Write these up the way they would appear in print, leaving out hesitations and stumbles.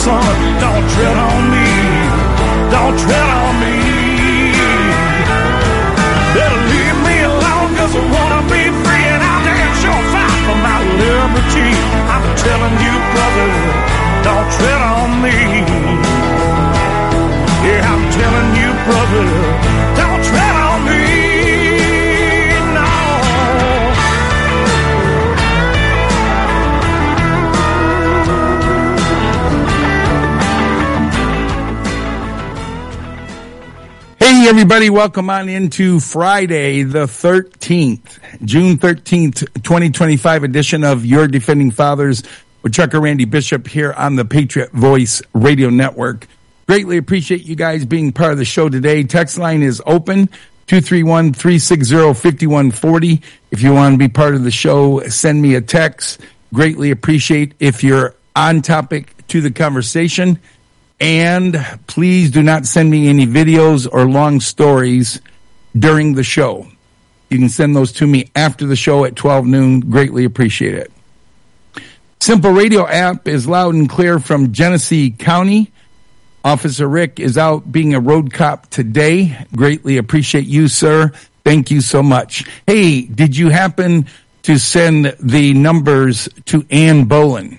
son, don't tread on me. Don't tread on me. Better leave me alone, cause I wanna be free, and I'll damn sure fight for my liberty. I'm telling you, brother, don't tread on me. Yeah, I'm telling you, brother, don't tread on me. No. Hey, everybody, welcome on into Friday, the 13th, June 13th, 2025 edition of Your Defending Fathers with Chuck and Randy Bishop here on the Patriot Voice Radio Network. Greatly appreciate you guys being part of the show today. Text line is open, 231-360-5140. If you want to be part of the show, send me a text. Greatly appreciate if you're on topic to the conversation. And please do not send me any videos or long stories during the show. You can send those to me after the show at 12 noon. Greatly appreciate it. Simple Radio app is loud and clear from Genesee County. Officer Rick is out being a road cop today. Greatly appreciate you, sir. Thank you so much. Hey, did you happen to send the numbers to Ann Bolin?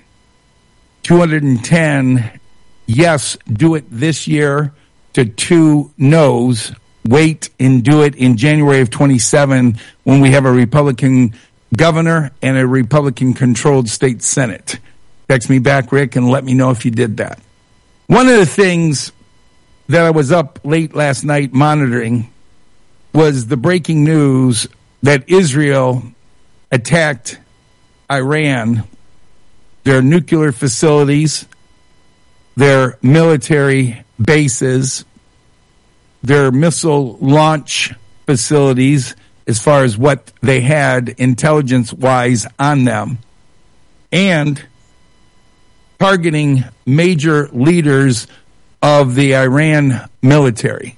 210, yes, do it this year, to 2 no's, wait and do it in January of 27 when we have a Republican governor and a Republican-controlled state Senate. Text me back, Rick, and let me know if you did that. One of the things that I was up late last night monitoring was the breaking news that Israel attacked Iran, their nuclear facilities, their military bases, their missile launch facilities, as far as what they had intelligence-wise on them, and targeting major leaders of the Iran military.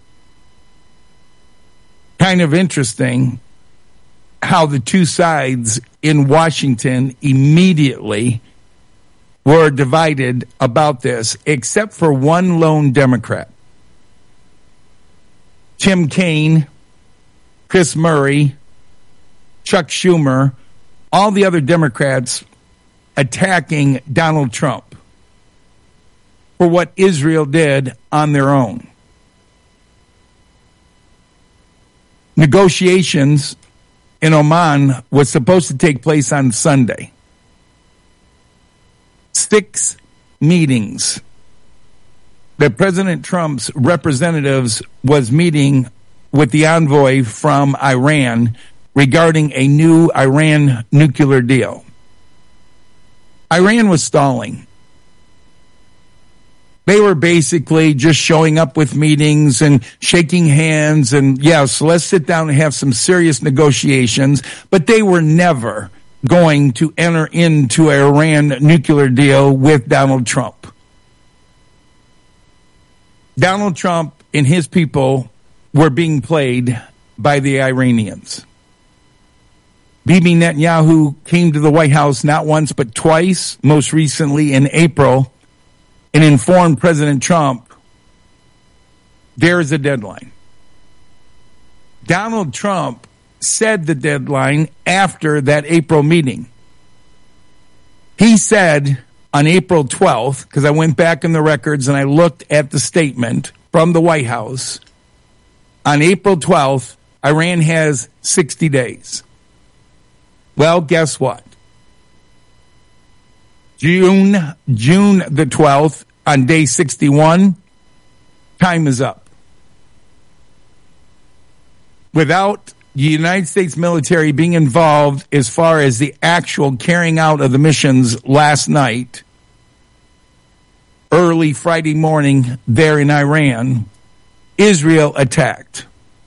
Kind of interesting how the two sides in Washington immediately were divided about this, except for one lone Democrat. Tim Kaine, Chris Murray, Chuck Schumer, all the other Democrats attacking Donald Trump for what Israel did on their own. Negotiations in Oman was supposed to take place on Sunday. 6 meetings that President Trump's representatives was meeting with the envoy from Iran regarding a new Iran nuclear deal. Iran was stalling. They were basically just showing up with meetings and shaking hands and, yes, let's sit down and have some serious negotiations, but they were never going to enter into an Iran nuclear deal with Donald Trump. Donald Trump and his people were being played by the Iranians. Bibi Netanyahu came to the White House not once but twice, most recently in April, and informed President Trump, there is a deadline. Donald Trump said the deadline after that April meeting. He said on April 12th, because I went back in the records and I looked at the statement from the White House, on April 12th, Iran has 60 days. Well, guess what? June the 12th, on day 61, time is up. Without the United States military being involved as far as the actual carrying out of the missions last night, early Friday morning there in Iran, Israel attacked.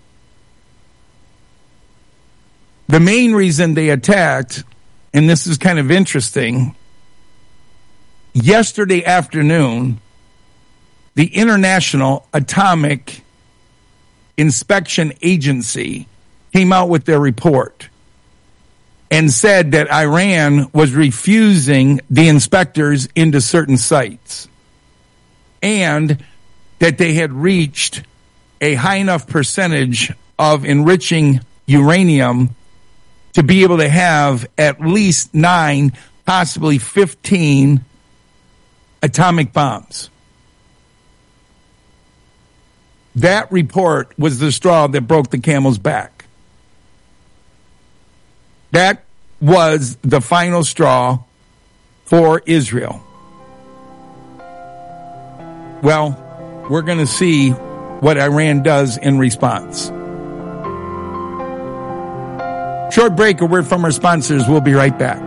The main reason they attacked, and this is kind of interesting, yesterday afternoon, the International Atomic Inspection Agency came out with their report and said that Iran was refusing the inspectors into certain sites. and that they had reached a high enough percentage of enriching uranium to be able to have at least 9, possibly 15 atomic bombs. That report was the straw that broke the camel's back. That was the final straw for Israel. Well, we're going to see what Iran does in response. Short break, a word from our sponsors. We'll be right back.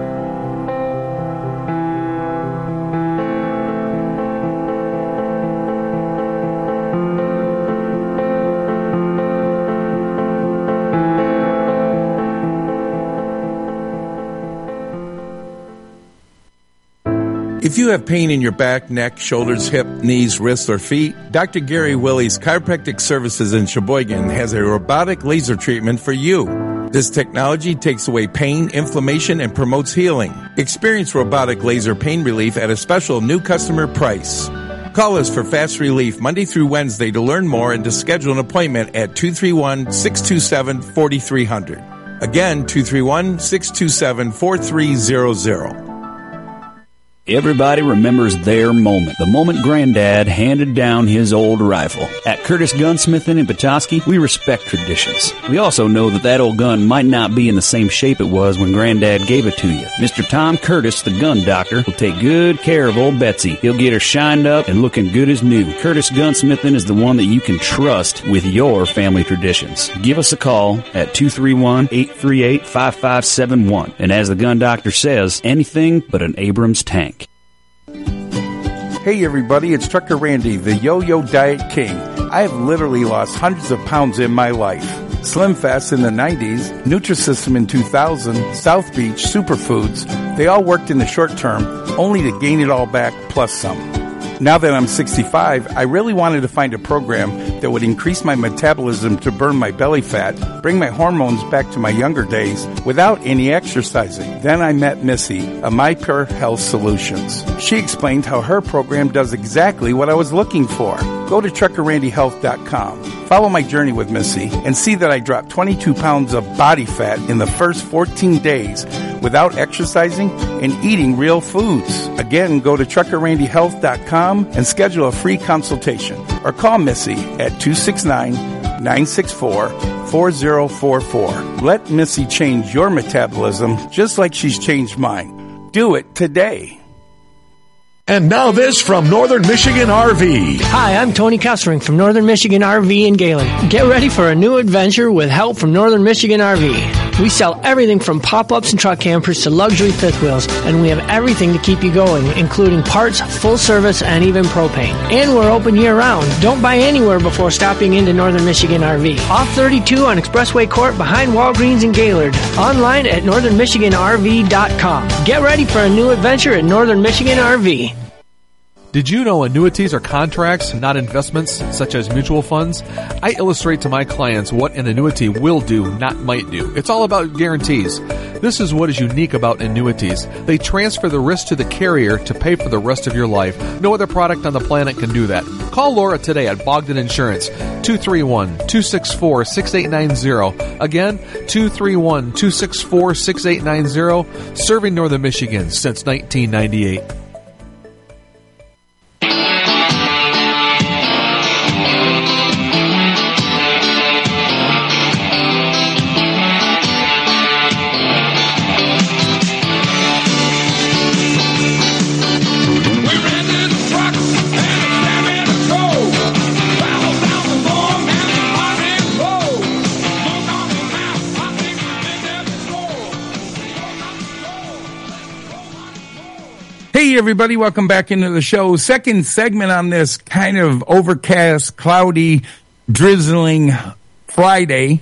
If you have pain in your back, neck, shoulders, hip, knees, wrists, or feet, Dr. Gary Willie's Chiropractic Services in Sheboygan has a robotic laser treatment for you. This technology takes away pain, inflammation, and promotes healing. Experience robotic laser pain relief at a special new customer price. Call us for fast relief Monday through Wednesday to learn more and to schedule an appointment at 231-627-4300. Again, 231-627-4300. Everybody remembers their moment, the moment Granddad handed down his old rifle. At Curtis Gunsmithing in Petoskey, we respect traditions. We also know that old gun might not be in the same shape it was when Granddad gave it to you. Mr. Tom Curtis, the gun doctor, will take good care of old Betsy. He'll get her shined up and looking good as new. Curtis Gunsmithing is the one that you can trust with your family traditions. Give us a call at 231-838-5571. And as the gun doctor says, anything but an Abrams tank. Hey everybody, it's Trucker Randy, the Yo-Yo Diet King. I have literally lost hundreds of pounds in my life. Slim Fast in the 90s, Nutrisystem in 2000, South Beach, Superfoods, they all worked in the short term, only to gain it all back plus some. Now that I'm 65, I really wanted to find a program that would increase my metabolism to burn my belly fat, bring my hormones back to my younger days without any exercising. Then I met Missy of My Pure Health Solutions. She explained how her program does exactly what I was looking for. Go to TruckerRandyHealth.com. Follow my journey with Missy and see that I dropped 22 pounds of body fat in the first 14 days without exercising and eating real foods. Again, go to TruckerRandyHealth.com and schedule a free consultation or call Missy at 269-964-4044. Let Missy change your metabolism just like she's changed mine. Do it today. And now this from Northern Michigan RV. Hi, I'm Tony Kessering from Northern Michigan RV in Gaylord. Get ready for a new adventure with help from Northern Michigan RV. We sell everything from pop-ups and truck campers to luxury fifth wheels, and we have everything to keep you going, including parts, full service, and even propane. And we're open year-round. Don't buy anywhere before stopping into Northern Michigan RV. Off 32 on Expressway Court behind Walgreens in Gaylord. Online at northernmichiganrv.com. Get ready for a new adventure at Northern Michigan RV. Did you know annuities are contracts, not investments, such as mutual funds? I illustrate to my clients what an annuity will do, not might do. It's all about guarantees. This is what is unique about annuities. They transfer the risk to the carrier to pay for the rest of your life. No other product on the planet can do that. Call Laura today at Bogdan Insurance, 231-264-6890. Again, 231-264-6890, serving Northern Michigan since 1998. Hey everybody, welcome back into the show. Second segment on this kind of overcast, cloudy, drizzling Friday.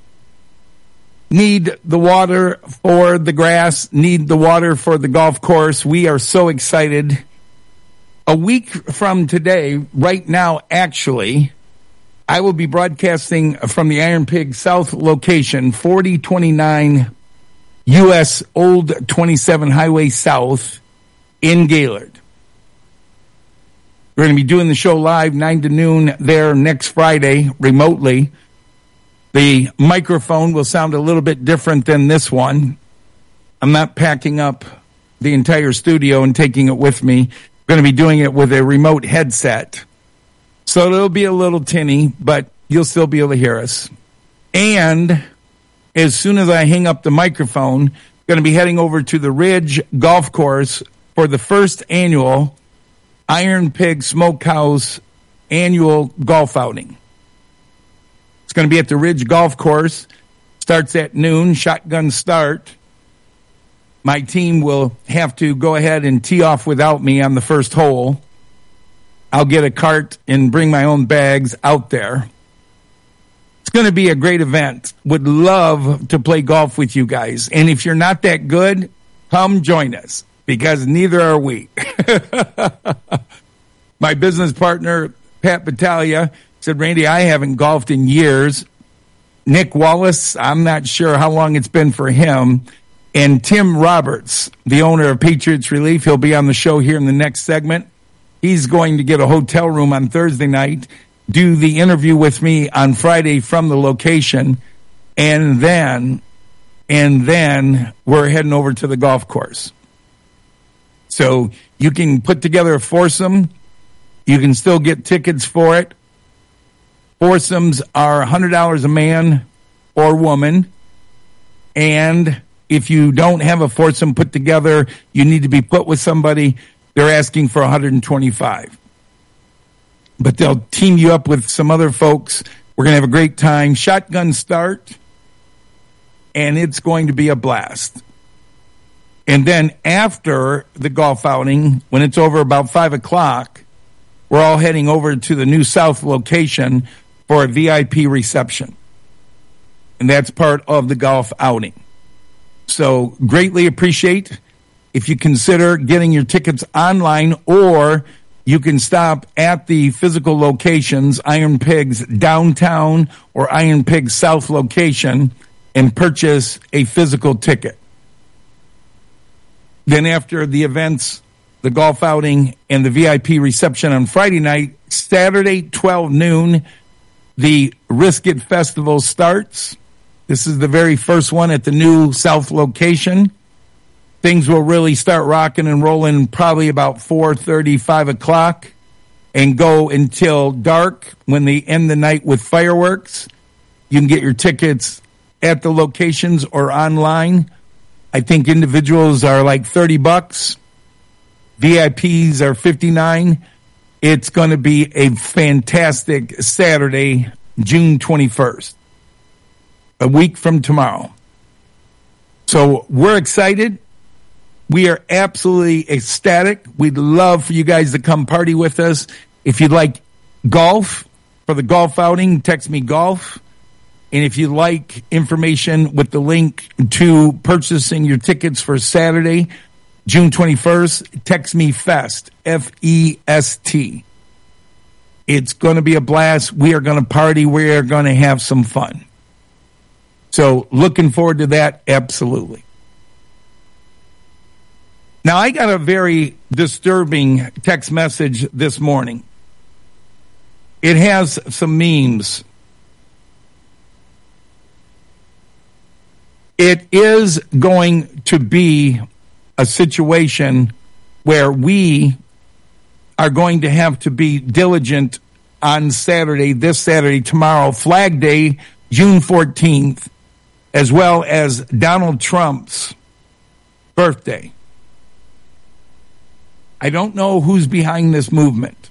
Need the water for the grass, need the water for the golf course. We are so excited. A week from today, right now actually, I will be broadcasting from the Iron Pig South location, 4029 US Old 27 Highway South in Gaylord. We're going to be doing the show live 9 to noon there next Friday remotely. The microphone will sound a little bit different than this one. I'm not packing up the entire studio and taking it with me. We're going to be doing it with a remote headset. So it'll be a little tinny, but you'll still be able to hear us. And as soon as I hang up the microphone, I'm going to be heading over to the Ridge Golf Course for the first annual Iron Pig Smokehouse annual golf outing. It's going to be at the Ridge Golf Course. Starts at noon, shotgun start. My team will have to go ahead and tee off without me on the first hole. I'll get a cart and bring my own bags out there. It's going to be a great event. Would love to play golf with you guys. And if you're not that good, come join us, because neither are we. My business partner, Pat Battaglia, said, Randy, I haven't golfed in years. Nick Wallace, I'm not sure how long it's been for him. And Tim Roberts, the owner of Patriots Relief, he'll be on the show here in the next segment. He's going to get a hotel room on Thursday night, do the interview with me on Friday from the location, and then we're heading over to the golf course. So you can put together a foursome. You can still get tickets for it. Foursomes are $100 a man or woman. And if you don't have a foursome put together, you need to be put with somebody. They're asking for $125. But they'll team you up with some other folks. We're going to have a great time. Shotgun start. And it's going to be a blast. And then after the golf outing, when it's over about 5 o'clock, we're all heading over to the New South location for a VIP reception. And that's part of the golf outing. So greatly appreciate if you consider getting your tickets online, or you can stop at the physical locations, Iron Pigs downtown or Iron Pigs South location, and purchase a physical ticket. Then after the events, the golf outing, and the VIP reception on Friday night, Saturday, 12 noon, the Risk It Festival starts. This is the very first one at the New South location. Things will really start rocking and rolling probably about 4:30, 5 o'clock, and go until dark when they end the night with fireworks. You can get your tickets at the locations or online. I think individuals are like $30. VIPs are $59. It's going to be a fantastic Saturday, June 21st, a week from tomorrow. So we're excited. We are absolutely ecstatic. We'd love for you guys to come party with us. If you'd like golf for the golf outing, text me golf. And if you'd like information with the link to purchasing your tickets for Saturday, June 21st, text me FEST, F-E-S-T. It's going to be a blast. We are going to party. We are going to have some fun. So looking forward to that, absolutely. Now, I got a very disturbing text message this morning. It has some memes. It is going to be a situation where we are going to have to be diligent on Saturday, this Saturday, tomorrow, Flag Day, June 14th, as well as Donald Trump's birthday. I don't know who's behind this movement.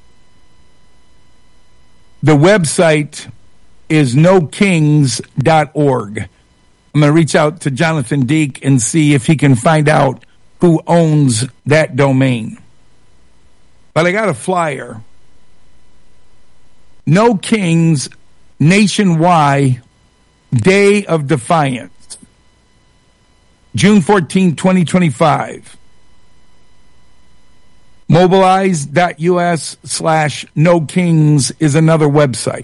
The website is nokings.org. I'm going to reach out to Jonathan Deek and see if he can find out who owns that domain. But I got a flyer. No Kings Nationwide Day of Defiance. June 14, 2025. Mobilize.us/NoKings is another website.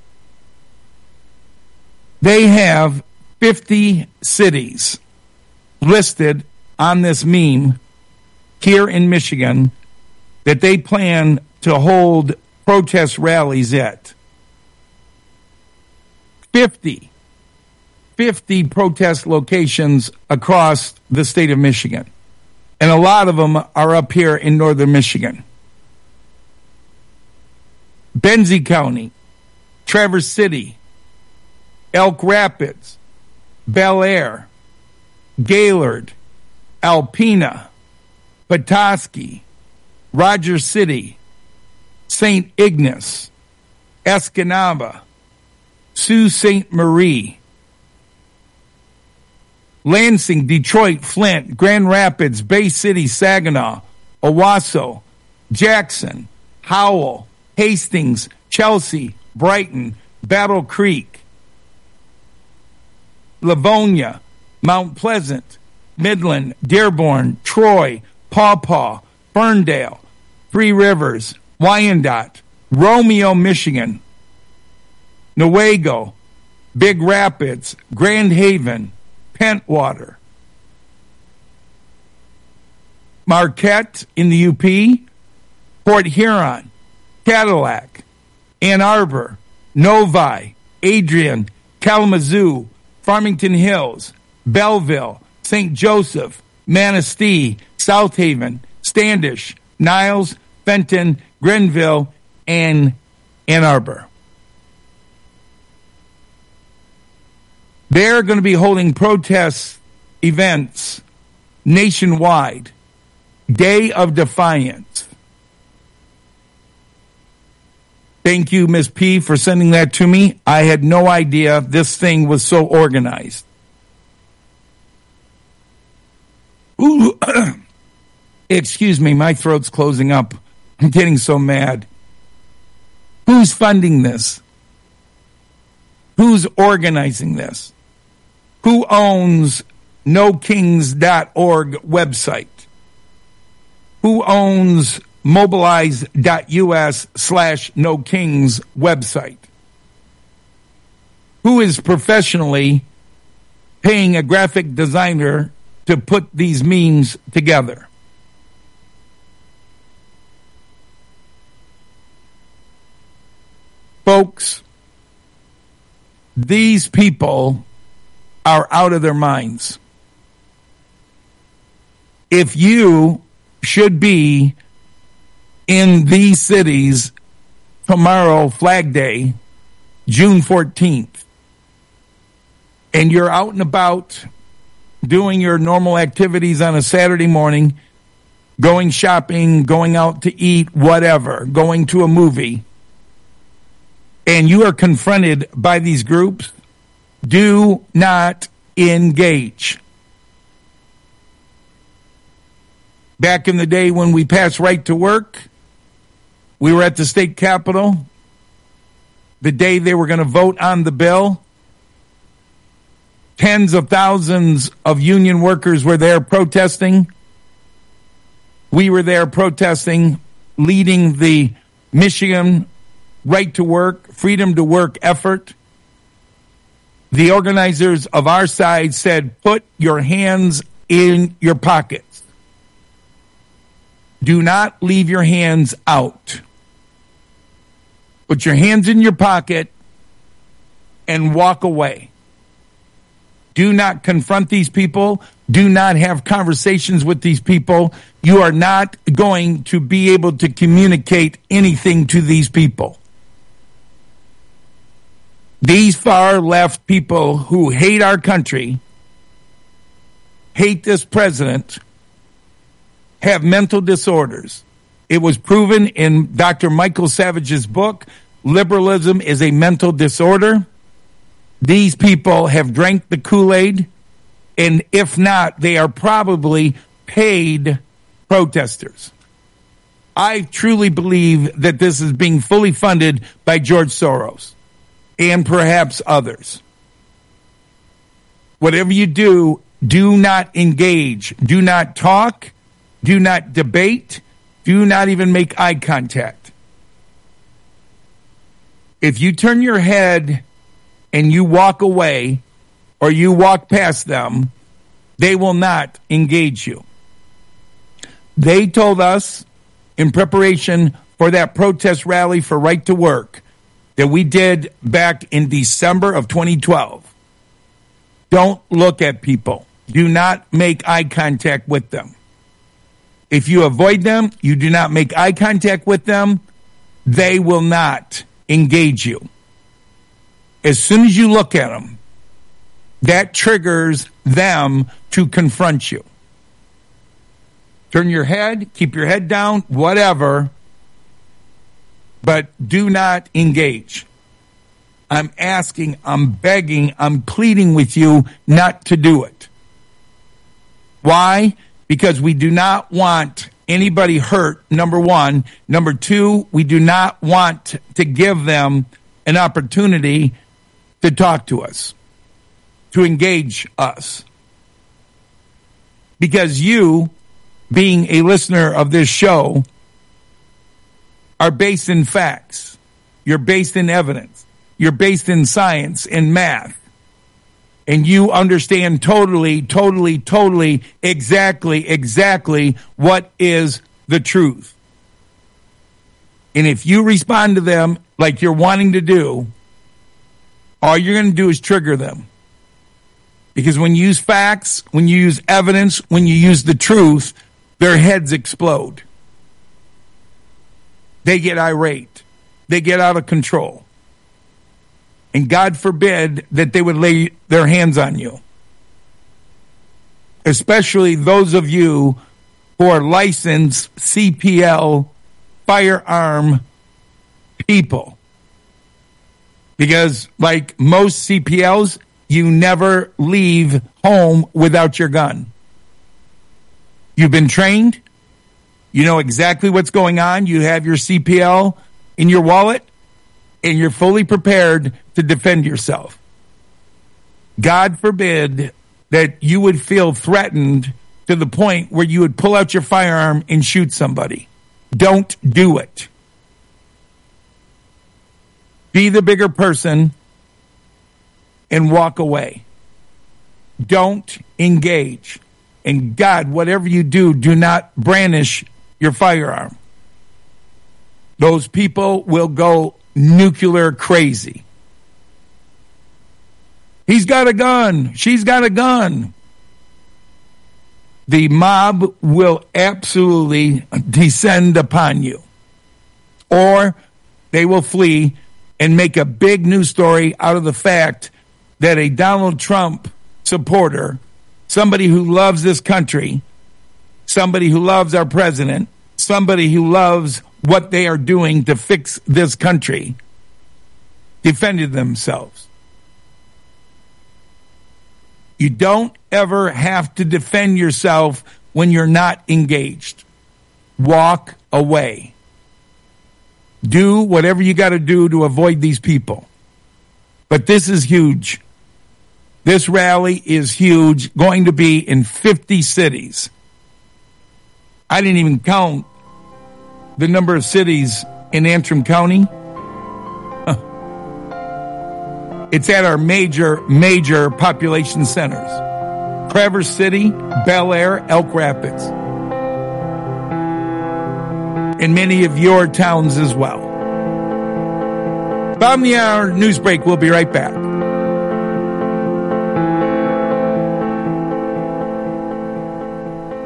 They have 50 cities listed on this meme here in Michigan that they plan to hold protest rallies at. 50 protest locations across the state of Michigan. And a lot of them are up here in northern Michigan. Benzie County, Traverse City, Elk Rapids, Bel Air, Gaylord, Alpena, Petoskey, Rogers City, St. Ignace, Escanaba, Sault Ste. Marie, Lansing, Detroit, Flint, Grand Rapids, Bay City, Saginaw, Owasso, Jackson, Howell, Hastings, Chelsea, Brighton, Battle Creek, Livonia, Mount Pleasant, Midland, Dearborn, Troy, Paw Paw, Ferndale, Three Rivers, Wyandotte, Romeo, Michigan, Newaygo, Big Rapids, Grand Haven, Pentwater, Marquette in the UP, Port Huron, Cadillac, Ann Arbor, Novi, Adrian, Kalamazoo, Farmington Hills, Belleville, St. Joseph, Manistee, South Haven, Standish, Niles, Fenton, Grenville, and Ann Arbor. They're going to be holding protest events nationwide. Day of Defiance. Thank you, Ms. P., for sending that to me. I had no idea this thing was so organized. Ooh, excuse me, my throat's closing up. I'm getting so mad. Who's funding this? Who's organizing this? Who owns NoKings.org website? Who owns mobilize.us/NoKings website? Who is professionally paying a graphic designer to put these memes together? Folks, these people are out of their minds. If you should be in these cities tomorrow, Flag Day, June 14th, and you're out and about doing your normal activities on a Saturday morning, going shopping, going out to eat, whatever, going to a movie, and you are confronted by these groups, do not engage. Back in the day when we passed right to work, we were at the state capitol the day they were going to vote on the bill. Tens of thousands of union workers were there protesting. We were there protesting, leading the Michigan Right to Work, Freedom to Work effort. The organizers of our side said, put your hands in your pockets. Do not leave your hands out. Put your hands in your pocket and walk away. Do not confront these people. Do not have conversations with these people. You are not going to be able to communicate anything to these people. These far left people who hate our country, hate this president, have mental disorders. It was proven in Dr. Michael Savage's book, Liberalism is a Mental Disorder. These people have drank the Kool-Aid, and if not, they are probably paid protesters. I truly believe that this is being fully funded by George Soros and perhaps others. Whatever you do, do not engage. Do not talk. Do not debate. Do not even make eye contact. If you turn your head and you walk away or you walk past them, they will not engage you. They told us in preparation for that protest rally for right to work that we did back in December of 2012. Don't look at people. Do not make eye contact with them. If you avoid them, you do not make eye contact with them, they will not engage you. As soon as you look at them, that triggers them to confront you. Turn your head, keep your head down, whatever, but do not engage. I'm asking, I'm begging, I'm pleading with you not to do it. Why? Because we do not want anybody hurt, number one. Number two, we do not want to give them an opportunity to talk to us, to engage us. Because you, being a listener of this show, are based in facts. You're based in evidence. You're based in science and math. And you understand totally, exactly what is the truth. And if you respond to them like you're wanting to do, all you're going to do is trigger them. Because when you use facts, when you use evidence, when you use the truth, their heads explode. They get irate. They get out of control. And God forbid that they would lay their hands on you. Especially those of you who are licensed CPL firearm people. Because like most CPLs, you never leave home without your gun. You've been trained. You know exactly what's going on. You have your CPL in your wallet, and you're fully prepared to defend yourself. God forbid that you would feel threatened to the point where you would pull out your firearm and shoot somebody. Don't do it. Be the bigger person and walk away. Don't engage. And God, whatever you do, do not brandish your firearm. Those people will go nuclear crazy. He's got a gun. She's got a gun. The mob will absolutely descend upon you. Or they will flee and make a big news story out of the fact that a Donald Trump supporter, somebody who loves this country, somebody who loves our president, somebody who loves what they are doing to fix this country, defended themselves. You don't ever have to defend yourself when you're not engaged. Walk away. Do whatever you got to do to avoid these people. But this is huge. This rally is huge, going to be in 50 cities. I didn't even count the number of cities in Antrim County. It's at our major population centers. Traverse City, Bel Air, Elk Rapids. And many of your towns as well. Bottom of the hour news break. We'll be right back.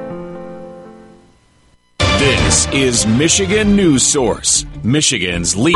This is Michigan News Source, Michigan's lead.